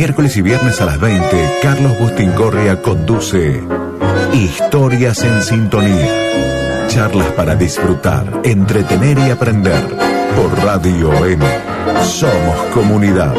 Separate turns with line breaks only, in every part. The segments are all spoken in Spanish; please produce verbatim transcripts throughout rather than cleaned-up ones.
Miércoles y viernes a las veinte, Carlos Bustingorria conduce Historias en Sintonía. Charlas para disfrutar, entretener y aprender. Por Radio M. Somos comunidad.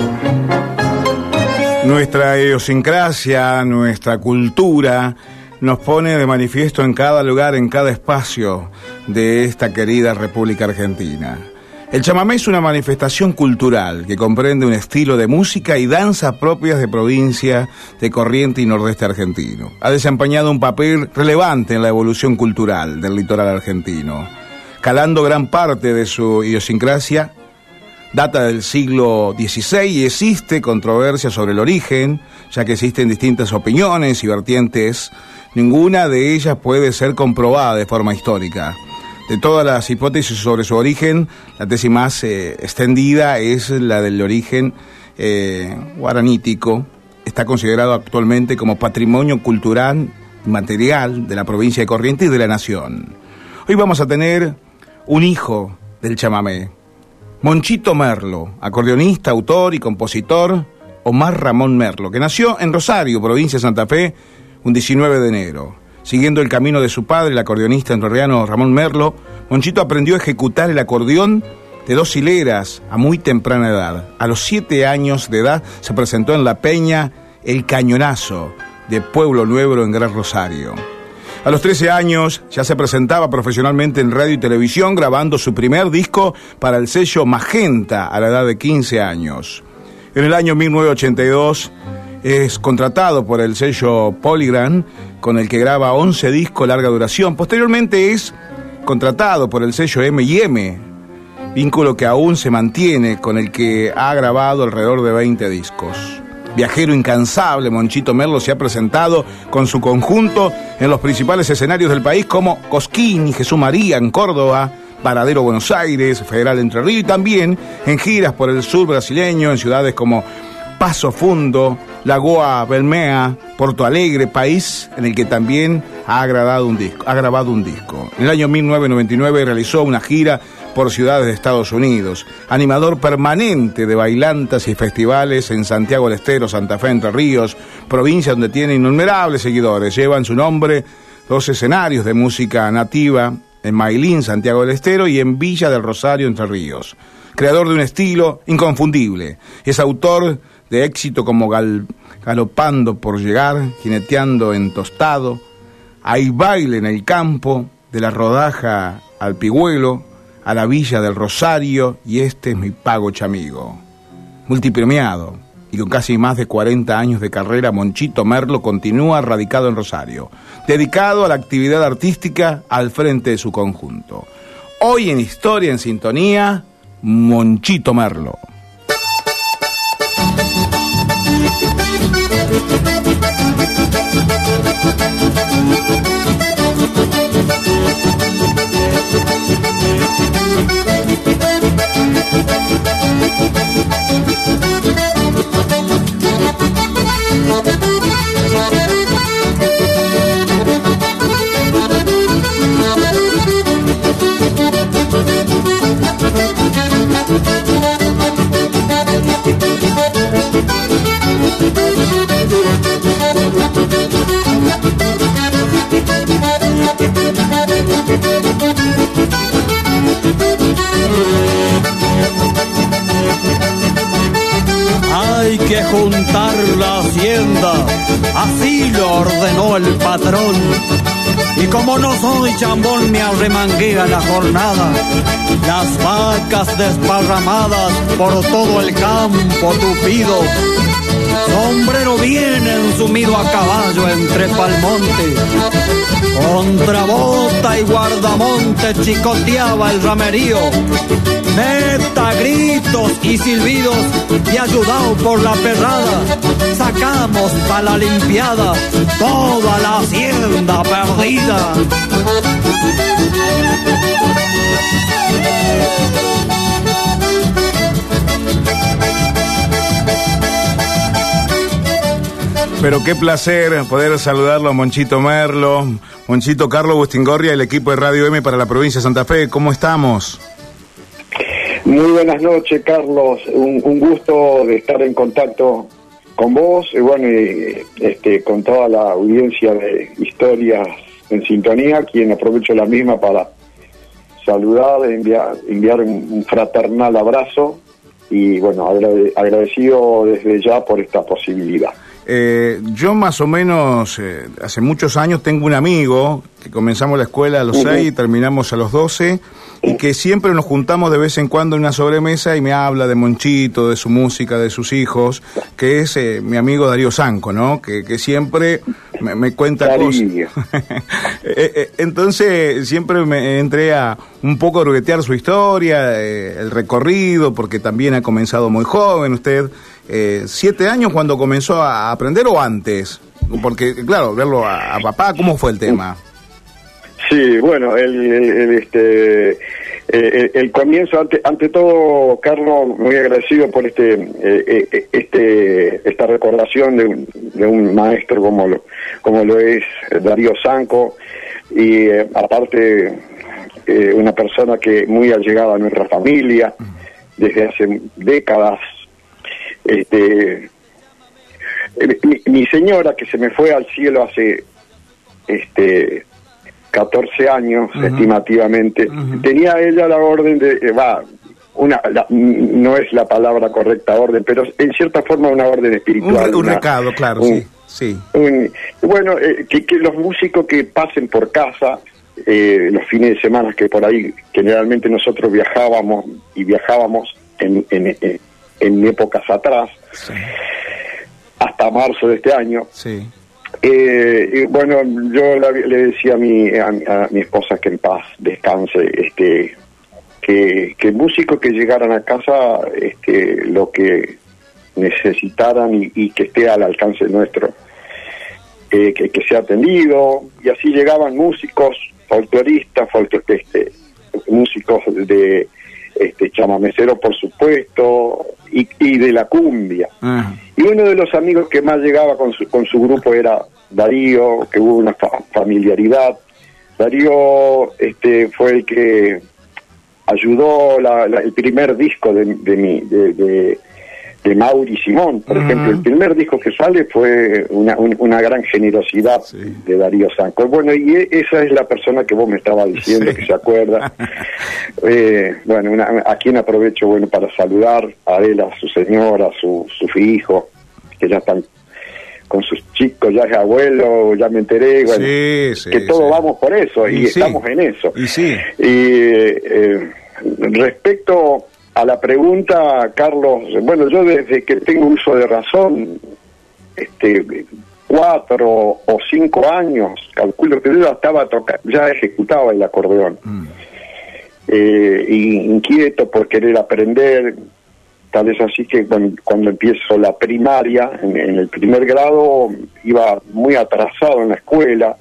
Nuestra idiosincrasia, nuestra cultura, nos pone de manifiesto en cada lugar, en cada espacio de esta querida República Argentina. El chamamé es una manifestación cultural que comprende un estilo de música y danza propias de provincia de Corrientes y Nordeste argentino. Ha desempeñado un papel relevante en la evolución cultural del litoral argentino, calando gran parte de su idiosincrasia. Data del siglo dieciséis y existe controversia sobre el origen, ya que existen distintas opiniones y vertientes. Ninguna de ellas puede ser comprobada de forma histórica. De todas las hipótesis sobre su origen, la tesis más eh, extendida es la del origen eh, guaranítico. Está considerado actualmente como patrimonio cultural y material de la provincia de Corrientes y de la nación. Hoy vamos a tener un hijo del chamamé, Monchito Merlo, acordeonista, autor y compositor, Omar Ramón Merlo, que nació en Rosario, provincia de Santa Fe, un diecinueve de enero. Siguiendo el camino de su padre, el acordeonista entrerriano Ramón Merlo, Monchito aprendió a ejecutar el acordeón de dos hileras a muy temprana edad. A los siete años de edad se presentó en la peña El Cañonazo de Pueblo Nuevo en Gran Rosario. A los trece años ya se presentaba profesionalmente en radio y televisión, grabando su primer disco para el sello Magenta a la edad de quince años. En el año mil novecientos ochenta y dos es contratado por el sello Polygram, con el que graba once discos larga duración. Posteriormente es contratado por el sello eme y eme, vínculo que aún se mantiene, con el que ha grabado alrededor de veinte discos. Viajero incansable, Monchito Merlo se ha presentado con su conjunto en los principales escenarios del país como Cosquín y Jesús María en Córdoba, Varadero Buenos Aires, Federal Entre Ríos, y también en giras por el sur brasileño en ciudades como Paso Fundo, Lagoa Belmea, Porto Alegre, país en el que también ha grabado un disco. Ha grabado un disco. En el año mil novecientos noventa y nueve realizó una gira por ciudades de Estados Unidos, animador permanente de bailantas y festivales en Santiago del Estero, Santa Fe, Entre Ríos, provincia donde tiene innumerables seguidores. Llevan su nombre dos escenarios de música nativa en Mailín, Santiago del Estero, y en Villa del Rosario, Entre Ríos. Creador de un estilo inconfundible. Es autor de éxito como gal, Galopando por Llegar, Jineteando en Tostado, Hay Baile en el Campo, De la Rodaja al Pigüelo, A la Villa del Rosario y Este es mi pago chamigo. Multipremiado y con casi más de cuarenta años de carrera, Monchito Merlo continúa radicado en Rosario, dedicado a la actividad artística al frente de su conjunto. Hoy en Historia en Sintonía, Monchito Merlo.
Hay que juntar la hacienda, así lo ordenó el patrón. Y como no soy chambón, me arremangué a la jornada. Las vacas desparramadas por todo el campo tupido. Sombrero bien ensumido a caballo entre palmonte. Contra bota y guardamonte chicoteaba el ramerío. Meta, gritos y silbidos y ayudado por la perrada, sacamos pa' la limpiada toda la hacienda perdida.
Pero qué placer poder saludarlo a Monchito Merlo, Monchito Carlos Bustingorria, el equipo de Radio M para la provincia de Santa Fe. ¿Cómo estamos?
Muy buenas noches, Carlos. Un, un gusto de estar en contacto con vos, y bueno, y, este, con toda la audiencia de Historias en Sintonía, quien aprovecho la misma para saludar, enviar, enviar un fraternal abrazo y bueno, agrade, agradecido desde ya por esta posibilidad.
Eh, yo más o menos, eh, hace muchos años tengo un amigo que comenzamos la escuela a los uh-huh. seis y terminamos a los doce, y que siempre nos juntamos de vez en cuando en una sobremesa y me habla de Monchito, de su música, de sus hijos, que es eh, mi amigo Darío Zanco, ¿no? Que, que siempre me, me cuenta
Darío.
cosas. Entonces siempre me entré a un poco a ruguetear su historia, eh, el recorrido, porque también ha comenzado muy joven usted. Eh, ¿Siete años cuando comenzó a aprender o antes? Porque, claro, verlo a, a papá, ¿cómo fue el tema?
Sí, bueno, el, el, el este el, el comienzo, ante, ante todo, Carlos, muy agradecido por este eh, este esta recordación de un, de un maestro como lo como lo es Darío Zanco, y eh, aparte eh, una persona que muy allegada a nuestra familia desde hace décadas. Este mi, mi señora, que se me fue al cielo hace este catorce años, uh-huh. estimativamente, uh-huh. tenía ella la orden de, va, una la, no es la palabra correcta orden, pero en cierta forma una orden espiritual.
Un, un
una,
recado, claro, un, sí. sí.
Un, bueno, eh, que, que los músicos que pasen por casa, eh, los fines de semana, que por ahí generalmente nosotros viajábamos, y viajábamos en, en, en, en épocas atrás, sí. hasta marzo de este año.
Sí.
Eh, y bueno, yo la, le decía a mi, a, a mi esposa que en paz descanse, este, que, que músicos que llegaran a casa, este, lo que necesitaran y, y que esté al alcance nuestro, eh, que, que sea atendido, y así llegaban músicos, folcloristas, folclor, este, músicos de este chamamecero, por supuesto, y, y de la cumbia. Uh-huh. Y uno de los amigos que más llegaba con su, con su grupo era Darío, que hubo una fa- familiaridad. Darío este, fue el que ayudó la, la, el primer disco de, de, mi, de, de, de Mauri Simón, por uh-huh. ejemplo. El primer disco que sale fue una, un, una gran generosidad sí. de Darío Zanco. Bueno, y esa es la persona que vos me estabas diciendo, sí. que se acuerda. eh, bueno, una, a quien aprovecho bueno para saludar a él, a su señora, a su, su hijo, que ya están con sus chicos, ya es abuelo, ya me enteré, bueno,
sí, sí,
que todos
sí.
vamos por eso, y,
y
estamos
sí.
en eso.
Y sí.
Y eh, respecto a la pregunta, Carlos, bueno, yo desde que tengo uso de razón, este, cuatro o cinco años, calculo que yo ya estaba tocando, ya ejecutaba el acordeón. Mm. Eh, y inquieto por querer aprender, tal es así que cuando, cuando empiezo la primaria, en, en el primer grado, iba muy atrasado en la escuela.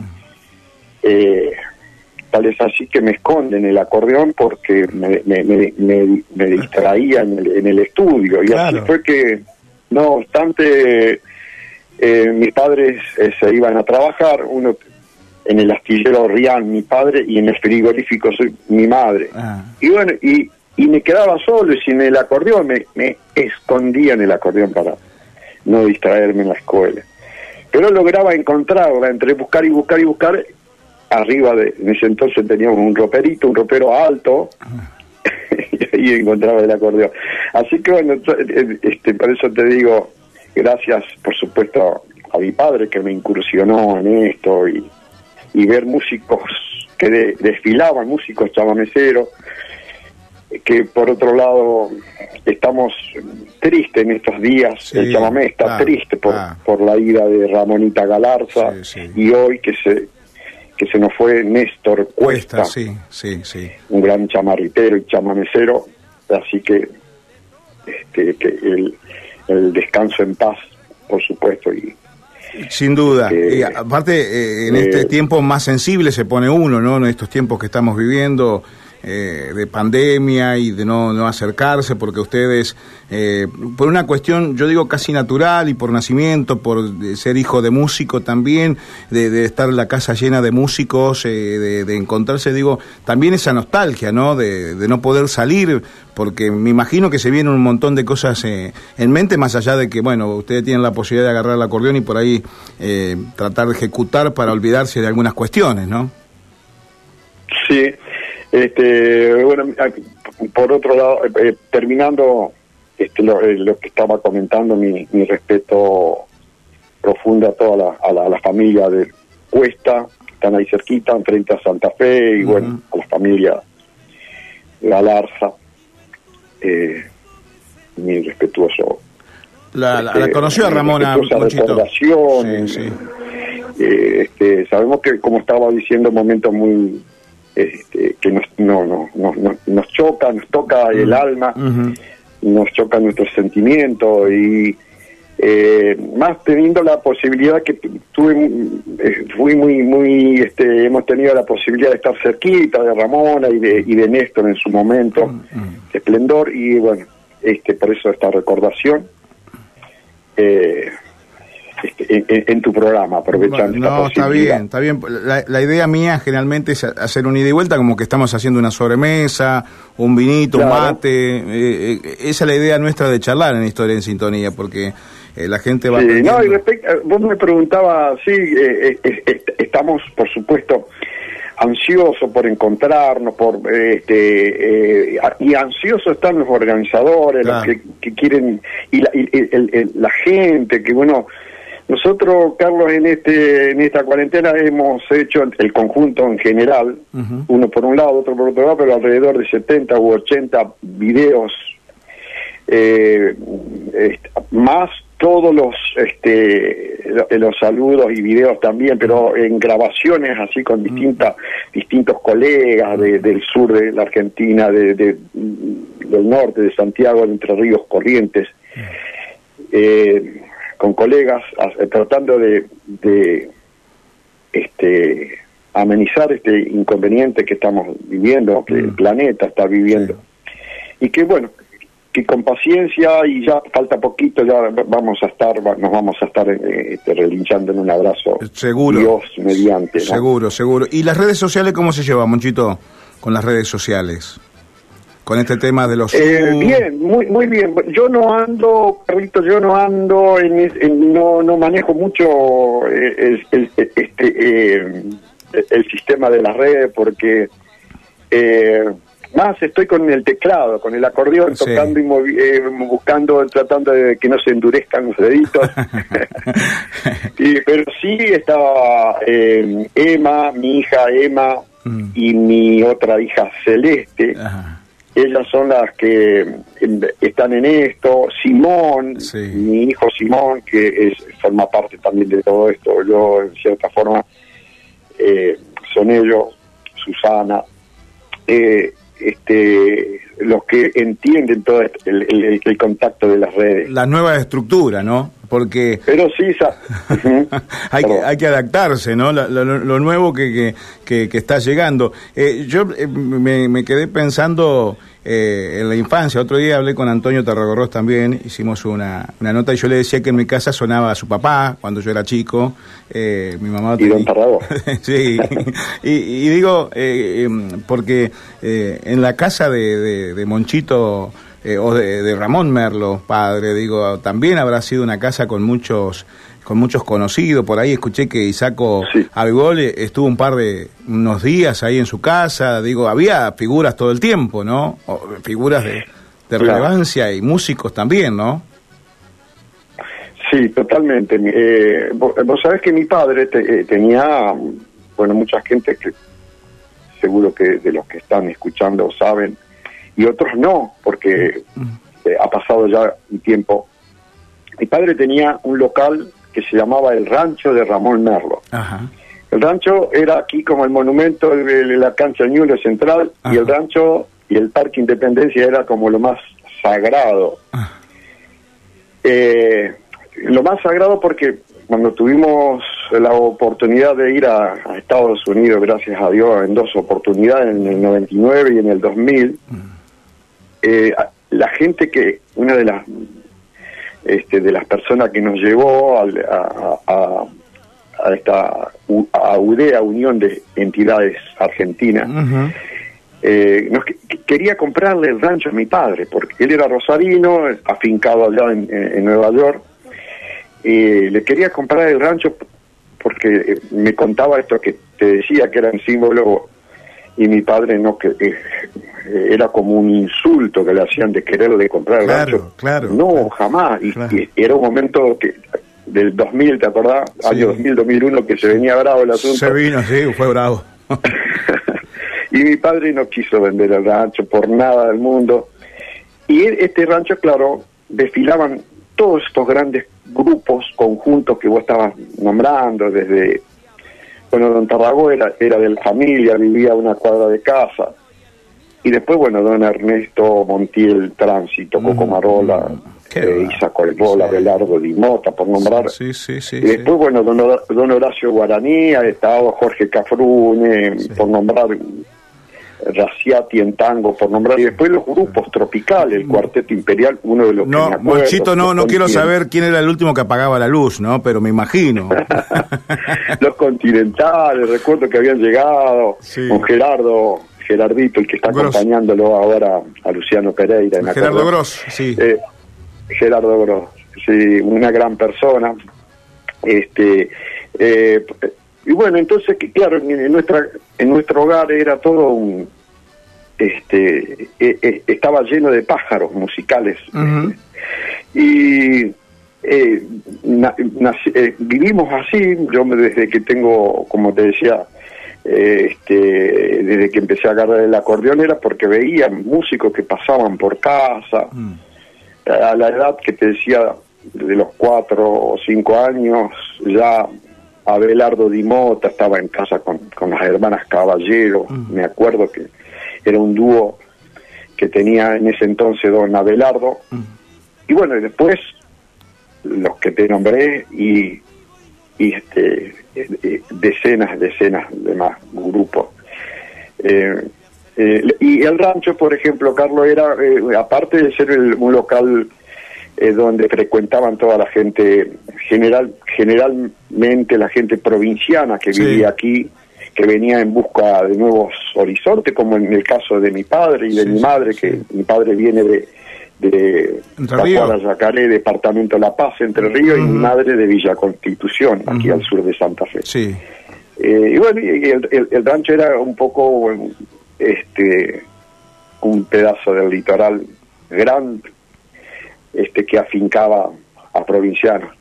Eh, Tal es así que me esconden el acordeón porque me, me, me, me, me distraía en el, en el estudio. Y claro. así fue que, no obstante, eh, mis padres eh, se iban a trabajar, uno en el astillero Rian, mi padre, y en el frigorífico soy mi madre. Ah. Y bueno, y, y me quedaba solo, y sin el acordeón me, me escondía en el acordeón para no distraerme en la escuela. Pero lograba encontrarla entre buscar y buscar y buscar. Arriba de, en ese entonces teníamos un roperito, un ropero alto, y ahí encontraba el acordeón. Así que bueno, este, por eso te digo, gracias por supuesto a mi padre que me incursionó en esto, y, y ver músicos que de, desfilaban, músicos chamameceros, que por otro lado estamos tristes en estos días, sí, el chamamé está ah, triste por, ah. por la ida de Ramonita Galarza, sí, sí. y hoy que se... que se nos fue Néstor Cuesta,
Cuesta sí, sí, sí.
un gran chamarritero y chamamecero, así que este que el, el descanso en paz, por supuesto. Y
sin duda,
este,
y aparte eh, en
eh,
este tiempo más sensible se pone uno, ¿no? En estos tiempos que estamos viviendo, eh, de pandemia y de no, no acercarse, porque ustedes, eh, por una cuestión, yo digo casi natural y por nacimiento, por ser hijo de músico también, de, de estar en la casa llena de músicos, eh, de, de encontrarse, digo, también esa nostalgia, ¿no? De, de no poder salir, porque me imagino que se vienen un montón de cosas eh, en mente, más allá de que, bueno, ustedes tienen la posibilidad de agarrar el acordeón y por ahí eh, tratar de ejecutar para olvidarse de algunas cuestiones, ¿no?
Sí, este, bueno, por otro lado, eh, terminando este, lo, eh, lo que estaba comentando, mi, mi respeto profundo a toda la, a la, a la familia de Cuesta, que están ahí cerquita, frente a Santa Fe, y uh-huh. bueno, a la familia Galarza, eh, mi respetuoso.
La, la, este, la conoció a Ramona Monchito. Sí, sí.
Eh, este, sabemos que, como estaba diciendo, momentos muy este, que nos, no, no, no, no, nos choca, nos toca uh-huh. el alma, uh-huh. nos choca nuestros sentimientos y eh, más teniendo la posibilidad que tuve, eh, fui muy, muy, este, hemos tenido la posibilidad de estar cerquita de Ramona y de, y de Néstor en su momento, uh-huh. de esplendor, y bueno, este, por eso esta recordación. Eh, En, en, en tu programa, aprovechando
bueno, no, esta posibilidad. Está bien, está bien. La, la idea mía generalmente es hacer un ida y vuelta, como que estamos haciendo una sobremesa, un vinito, claro. un mate. Eh, eh, esa es la idea nuestra de charlar en Historia en Sintonía, porque eh, la gente va...
Sí, no, y respecto, vos me preguntabas, sí, eh, eh, eh, estamos, por supuesto, ansiosos por encontrarnos, por este eh, y ansiosos están los organizadores, claro. los que, que quieren, y la, y, el, el, la gente, que bueno... Nosotros, Carlos, en este en esta cuarentena hemos hecho el conjunto en general, uh-huh. uno por un lado, otro por otro lado, pero alrededor de setenta u ochenta videos, eh, este, más todos los este los saludos y videos también, pero en grabaciones así con distintas uh-huh. distintos colegas de, del sur de la Argentina, de, de del norte, de Santiago, de Entre Ríos, Corrientes. Uh-huh. Eh, con colegas, a, tratando de, de este amenizar este inconveniente que estamos viviendo, que mm. el planeta está viviendo. Sí. Y que bueno, que con paciencia, y ya falta poquito, ya vamos a estar, nos vamos a estar eh, este, relinchando en un abrazo.
Seguro.
Dios mediante, ¿no?
Seguro, seguro. ¿Y las redes sociales cómo se lleva, Monchito, con las redes sociales? Con este tema de los...
Eh, bien, muy muy bien. Yo no ando, Carlitos, yo no ando, en, en, no no manejo mucho eh, el, el, este, eh, el sistema de las redes, porque eh, más estoy con el teclado, con el acordeón, sí. tocando y movi eh, buscando, tratando de que no se endurezcan los deditos. y, pero sí estaba eh, Emma, mi hija Emma, mm. y mi otra hija Celeste. Ajá. Ellas son las que están en esto. Simón, sí. mi hijo Simón, que es, forma parte también de todo esto. Yo, en cierta forma, eh, son ellos, Susana, eh, este, los que entienden todo el, el, el contacto de las redes.
La nueva estructura, ¿no? Porque...
Pero sí, uh-huh.
hay, que, hay que adaptarse, ¿no? Lo, lo, lo nuevo que, que, que, que está llegando. Eh, yo eh, me, me quedé pensando eh, en la infancia. Otro día hablé con Antonio Tarragorros también, hicimos una, una nota y yo le decía que en mi casa sonaba a su papá cuando yo era chico. Eh, mi mamá...
Y don Tarragorros.
Sí, y, y digo, eh, porque eh, en la casa de, de, de Monchito... Eh, o de, de Ramón Merlo, padre, digo, también habrá sido una casa con muchos con muchos conocidos. Por ahí escuché que Isaco sí. Algol estuvo un par de unos días ahí en su casa. Digo, había figuras todo el tiempo, ¿no? O, figuras de, de claro. relevancia y músicos también, ¿no?
Sí, totalmente. Eh, vos, vos sabés que mi padre te, eh, tenía, bueno, mucha gente que seguro que de los que están escuchando saben, y otros no, porque eh, ha pasado ya un tiempo. Mi padre tenía un local que se llamaba El Rancho de Ramón Merlo. Ajá. El rancho era aquí como el monumento de, de la cancha Ñuble Central. Ajá. Y el rancho y el Parque Independencia era como lo más sagrado. Eh, lo más sagrado porque cuando tuvimos la oportunidad de ir a, a Estados Unidos, gracias a Dios, en dos oportunidades, en el noventa y nueve y en el dos mil. Eh, la gente que, una de las este, de las personas que nos llevó a, a, a, a esta a UDEA, Unión de Entidades Argentinas, uh-huh. eh, nos que, quería comprarle el rancho a mi padre, porque él era rosarino, afincado allá en, en Nueva York. Y le quería comprar el rancho porque me contaba esto que te decía, que era un símbolo, y mi padre no, que eh, era como un insulto que le hacían de quererle comprar el
claro,
rancho.
Claro,
no,
claro.
jamás. Y,
Claro.
y era un momento que del dos mil, ¿te acordás?
Sí.
Año dos mil, dos mil uno, que se venía bravo el asunto.
Se vino, sí, fue bravo.
Y mi padre no quiso vender el rancho por nada del mundo. Y este rancho, claro, desfilaban todos estos grandes grupos, conjuntos que vos estabas nombrando, desde, bueno, don Tarragó era, era de la familia, vivía a una cuadra de casa, y después, bueno, don Ernesto Montiel Tránsito, Coco Marola, eh, Isa Colbola, sí. Belardo Di Mota, por nombrar.
Sí, sí, sí,
y después, sí. bueno, don, don Horacio Guaraní, estaba Jorge Cafrune, sí. por nombrar... Raciati en tango, por nombrar, y después los grupos tropicales, el Cuarteto Imperial, uno de los
no,
que me acuerdo.
Monchito, no, no quiero saber quién era el último que apagaba la luz, ¿no? Pero me imagino.
Los Continentales, recuerdo que habían llegado, sí. con Gerardo, Gerardito, el que está Gross. acompañándolo ahora a Luciano Pereira. En
Gerardo Gross, sí.
Eh, Gerardo Gross, sí, una gran persona. Este... Eh, Y bueno, entonces, claro, en nuestra en nuestro hogar era todo un... este eh, eh, estaba lleno de pájaros musicales. Uh-huh. Y eh, na, nací, eh, vivimos así, yo desde que tengo, como te decía, eh, este desde que empecé a agarrar el acordeón era porque veía músicos que pasaban por casa. Uh-huh. A la edad que te decía, de los cuatro o cinco años, ya... Abelardo Di Mota estaba en casa con, con las hermanas Caballero. Uh-huh. Me acuerdo que era un dúo que tenía en ese entonces don Abelardo. Uh-huh. Y bueno, y después los que te nombré y, y este eh, decenas, decenas de más grupos. Eh, eh, y el rancho, por ejemplo, Carlos, era, eh, aparte de ser el, un local... Eh, donde frecuentaban toda la gente, general generalmente la gente provinciana que sí. vivía aquí, que venía en busca de nuevos horizontes, como en el caso de mi padre y de sí, mi madre, sí. que mi padre viene de, de Tacuara, Yacaré, departamento La Paz, Entre Ríos, uh-huh. y mi madre de Villa Constitución, aquí uh-huh. al sur de Santa Fe. Sí. Eh, y bueno, y el, el, el rancho era un poco este un pedazo del litoral grande, este que afincaba a provincianos,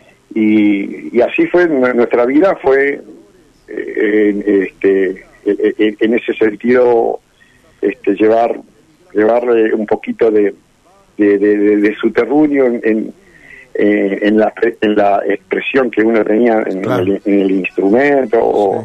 y, y así fue nuestra vida, fue eh, este en, en ese sentido este llevar llevarle un poquito de de, de, de su terruño en, en, en la en la expresión que uno tenía en, claro. el, en el instrumento, sí. o,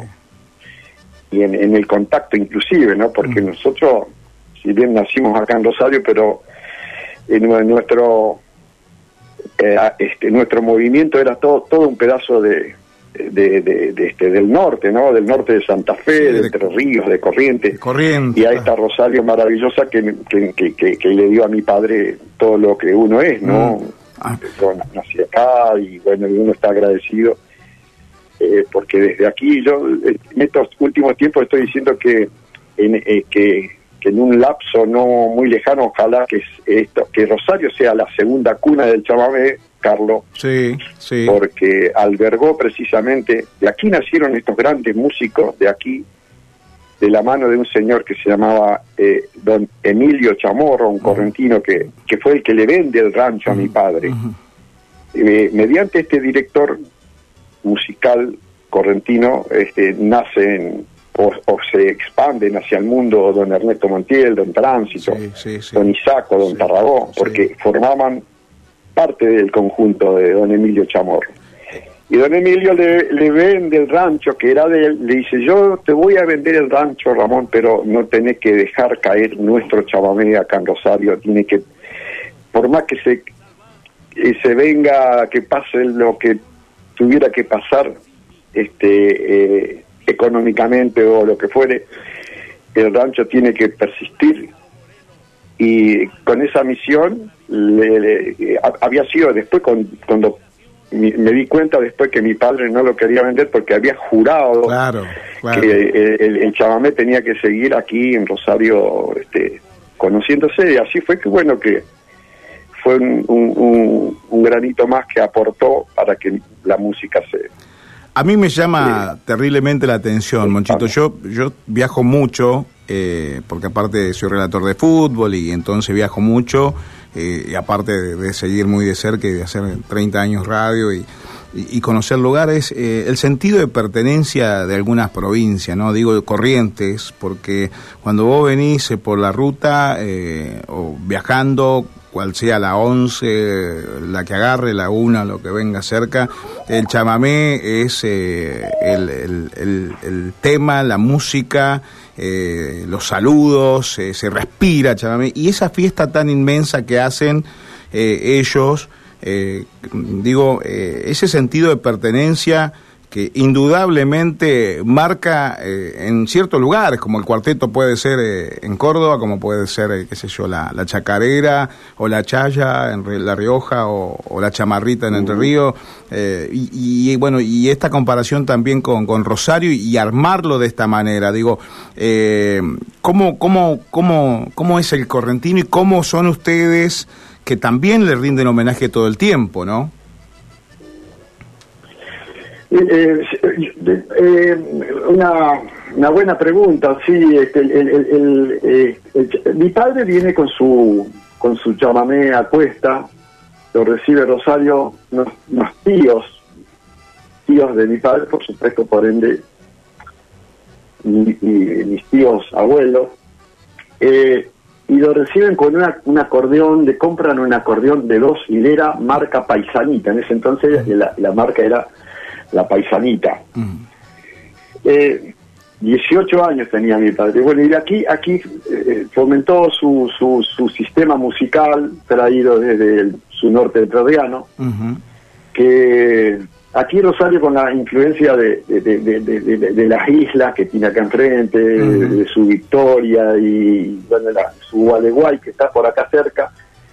y en, en el contacto inclusive, ¿no? Porque mm. nosotros, si bien nacimos acá en Rosario, pero en nuestro eh, este nuestro movimiento era todo todo un pedazo de de, de, de este del norte, ¿no? Del norte de Santa Fe, sí, de, de Entre Ríos, de Corrientes, de Corrientes, y a esta Rosario maravillosa que que, que, que que le dio a mi padre todo lo que uno es, ¿no? Mm. Ah. Yo nací acá y bueno, uno está agradecido eh, porque desde aquí yo en estos últimos tiempos estoy diciendo que en, eh, que en un lapso no muy lejano, ojalá que esto, que Rosario sea la segunda cuna del chamamé, Carlos, sí, sí. porque albergó precisamente, de aquí nacieron estos grandes músicos, de aquí, de la mano de un señor que se llamaba eh, don Emilio Chamorro, un correntino que, que fue el que le vende el rancho uh-huh. a mi padre. Uh-huh. Eh, mediante este director musical correntino, este, nace en O, o se expanden hacia el mundo don Ernesto Montiel, don Tránsito, sí, sí, sí. don Isaco, don sí, Tarragó, porque sí. formaban parte del conjunto de don Emilio Chamorro. Y don Emilio le, le vende el rancho que era de él, le dice, yo te voy a vender el rancho, Ramón, pero no tenés que dejar caer nuestro chamamé acá en Rosario, tiene que, por más que se, que se venga, que pase lo que tuviera que pasar, este, eh, económicamente o lo que fuere, el rancho tiene que persistir. Y con esa misión le, le, había sido después con, cuando mi, me di cuenta después que mi padre no lo quería vender porque había jurado
claro, claro.
que el, el, el chamamé tenía que seguir aquí en Rosario, este, conociéndose, y así fue que bueno que fue un, un, un granito más que aportó para que la música se...
A mí me llama sí. terriblemente la atención, Monchito. Yo yo viajo mucho, eh, porque aparte soy relator de fútbol y entonces viajo mucho, eh, y aparte de, de seguir muy de cerca y de hacer treinta años radio y, y, y conocer lugares, eh, el sentido de pertenencia de algunas provincias, ¿no? Digo Corrientes, porque cuando vos venís por la ruta eh, o viajando, cual sea la once, la que agarre, la una, lo que venga cerca, el chamamé es eh, el, el, el, el tema, la música, eh, los saludos, eh, se respira chamamé, y esa fiesta tan inmensa que hacen eh, ellos, eh, digo, eh, ese sentido de pertenencia que indudablemente marca eh, en ciertos lugares, como el cuarteto puede ser eh, en Córdoba, como puede ser, eh, qué sé yo, la, la chacarera o la chaya en La Rioja o, o la chamarrita en Entre Ríos, eh, y, y bueno, y esta comparación también con, con Rosario y, y armarlo de esta manera, digo, eh, ¿cómo, cómo, cómo, cómo es el correntino y cómo son ustedes que también le rinden homenaje todo el tiempo, ¿no?
Eh, eh, eh, una, una buena pregunta, sí. Este, el, el, el, el, el, mi padre viene con su con su chamamé a cuesta, lo recibe Rosario, unos, unos tíos, tíos de mi padre, por supuesto, por ende, y, y mis tíos abuelos, eh, y lo reciben con una, un acordeón, le compran un acordeón de dos hileras marca Paisanita. En ese entonces la, la marca era la Paisanita. Mm. Eh, dieciocho años tenía mi padre. Bueno, y aquí aquí eh, fomentó su, su su sistema musical traído desde el, su norte entrerriano, uh-huh. que aquí Rosario, con la influencia de, de, de, de, de, de, de las islas que tiene acá enfrente, uh-huh. de, de su Victoria y bueno, la, su Gualeguay, que está por acá cerca,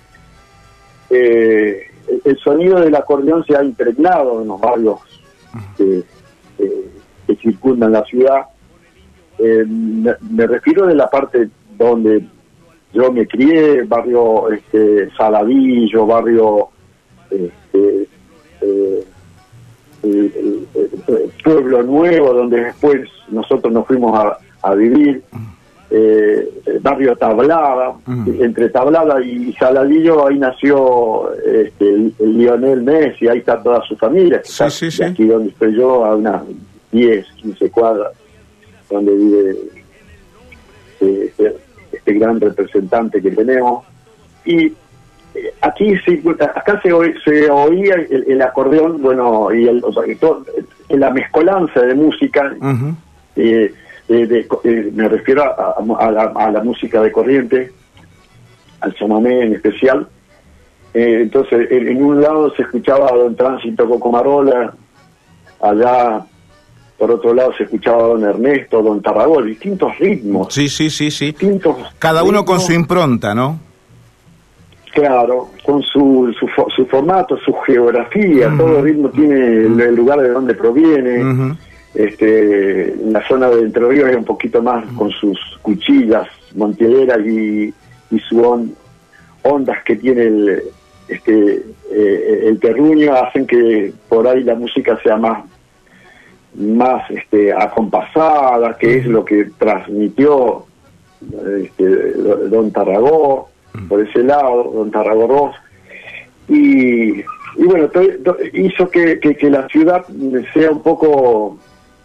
eh, el, el sonido del acordeón se ha impregnado en los barrios Que, eh, que circundan la ciudad. Eh, me, me refiero de la parte donde yo me crié, barrio este, Saladillo, barrio este, eh, el, el, el Pueblo Nuevo, donde después nosotros nos fuimos a, a vivir, eh, el barrio Tablada, uh-huh. entre Tablada y Saladillo, ahí nació este, el, el Lionel Messi, ahí está toda su familia,
sí, sí, sí.
Aquí donde estoy yo, a unas diez, quince cuadras, donde vive este, este gran representante que tenemos. Y eh, aquí sí, acá se, oí, se oía el, el acordeón, bueno, y el, o sea, todo, la mezcolanza de música, uh-huh. eh, De, de, de, me refiero a, a, a, la, a la música de corriente, al chamamé en especial. Eh, entonces, en, en un lado se escuchaba a Don Tránsito Cocomarola, allá por otro lado se escuchaba a Don Ernesto, Don Tarragó, distintos ritmos.
Sí, sí, sí, sí.
Distintos
Cada
ritmos,
uno con su impronta, ¿no?
Claro, con su, su, su formato, su geografía, uh-huh. todo ritmo tiene el, el lugar de donde proviene. Uh-huh. Este, la zona de Entre Ríos es un poquito más con sus cuchillas montieleras y, y su on, ondas que tiene el, este, eh, el terruño, hacen que por ahí la música sea más más este, acompasada, que es lo que transmitió este, Don Tarragó, por ese lado, Don Tarragó Ross, y, y bueno, to, to, hizo que, que, que la ciudad sea un poco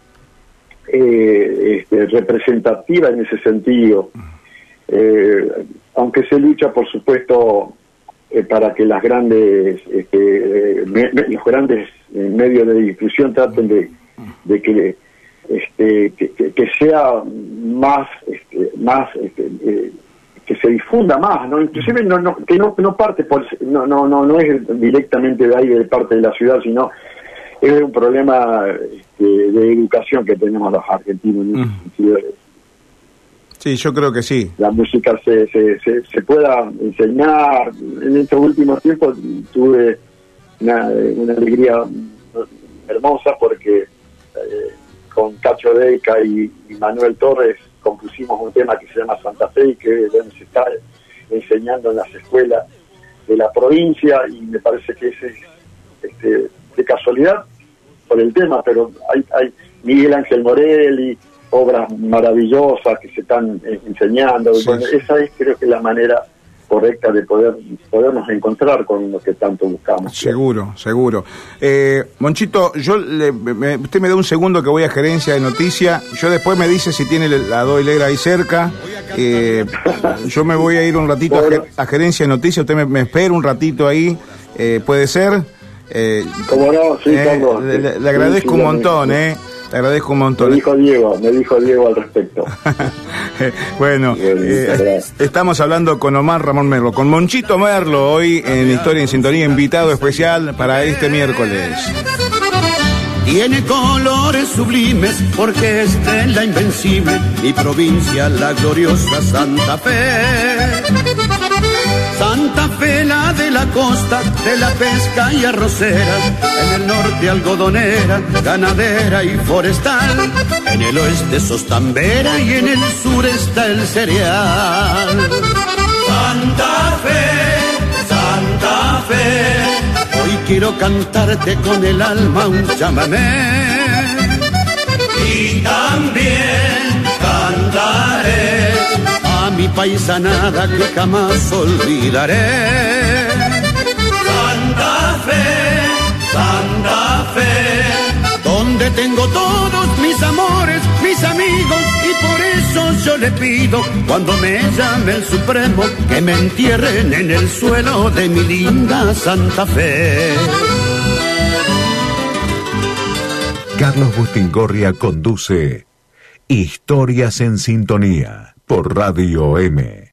Eh, este, representativa en ese sentido, eh, aunque se lucha por supuesto eh, para que las grandes este, eh, me, me, los grandes eh, medios de difusión traten de, de que este que, que, que sea más este, más este, eh, que se difunda más, no inclusive no, no que no no parte por no no no no es directamente de ahí de parte de la ciudad, sino es un problema de, de educación que tenemos los argentinos en ese sentido.
Sí, yo creo que sí.
La música se, se, se, se pueda enseñar. En estos últimos tiempos tuve una, una alegría hermosa porque eh, con Cacho Deca y, y Manuel Torres compusimos un tema que se llama Santa Fe y que bueno, se está enseñando en las escuelas de la provincia, y me parece que ese es este, de casualidad por el tema, pero hay, hay Miguel Ángel Morelli, obras maravillosas que se están eh, enseñando. Sí, bueno, sí. Esa es, creo que, la manera correcta de poder podernos encontrar con lo que tanto buscamos.
Seguro, seguro. Eh, Monchito, yo le, me, usted me da un segundo que voy a gerencia de noticias. Yo después me dice si tiene la Doy Legra ahí cerca. Eh, yo me voy a ir un ratito a, ger, a gerencia de noticias. Usted me, me espera un ratito ahí. Eh, ¿Puede ser? Eh,
¿Cómo no? Sí,
eh,
Carlos.
Le, le, le agradezco sí, sí, un montón, ¿eh? Te agradezco un montón.
Me dijo Diego, me dijo Diego al respecto.
Bueno, eh, estamos hablando con Omar Ramón Merlo, con Monchito Merlo, hoy en Historia en Sintonía, invitado especial para este miércoles.
Tiene colores sublimes porque esta es la invencible, mi provincia, la gloriosa Santa Fe. Santa Fe, la de la costa, de la pesca y arrocera, en el norte algodonera, ganadera y forestal, en el oeste sostambera y en el sur está el cereal. Santa Fe, Santa Fe, hoy quiero cantarte con el alma un chamamé, y también cantaré mi paisanada que jamás olvidaré. Santa Fe, Santa Fe, donde tengo todos mis amores, mis amigos, y por eso yo le pido, cuando me llame el Supremo, que me entierren en el suelo de mi linda Santa Fe.
Carlos Bustingorria conduce Historias en Sintonía por Radio M.